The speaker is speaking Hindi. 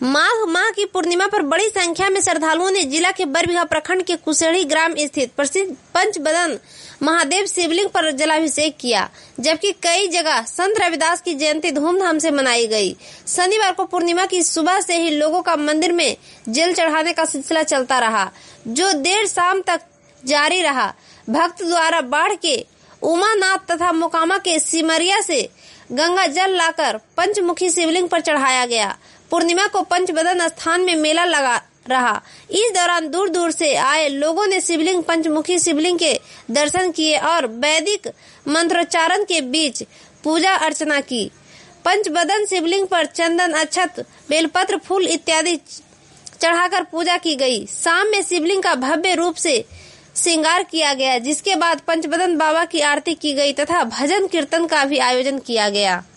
माघ माह की पूर्णिमा पर बड़ी संख्या में श्रद्धालुओं ने जिला के बरबीघा प्रखंड के कुशेड़ी ग्राम स्थित प्रसिद्ध पंचबदन महादेव शिवलिंग पर जलाभिषेक किया, जबकि कई जगह संत रविदास की जयंती धूमधाम से मनाई गई। शनिवार को पूर्णिमा की सुबह से ही लोगों का मंदिर में जल चढ़ाने का सिलसिला चलता रहा, जो देर शाम तक जारी रहा। भक्त द्वारा बाढ़ के उमानाथ तथा मोकामा के सिमरिया से गंगा जल लाकर पंचमुखी शिवलिंग पर चढ़ाया गया। पूर्णिमा को पंचबदन स्थान में मेला लगा रहा। इस दौरान दूर दूर से आए लोगों ने शिवलिंग पंचमुखी शिवलिंग के दर्शन किए और वैदिक मंत्रोच्चारण के बीच पूजा अर्चना की। पंचबदन शिवलिंग पर चंदन, अक्षत, बेलपत्र, फूल इत्यादि चढ़ाकर पूजा की गई। शाम में शिवलिंग का भव्य रूप से श्रृंगार किया गया, जिसके बाद पंचबदन बाबा की आरती की गई तथा भजन कीर्तन का भी आयोजन किया गया।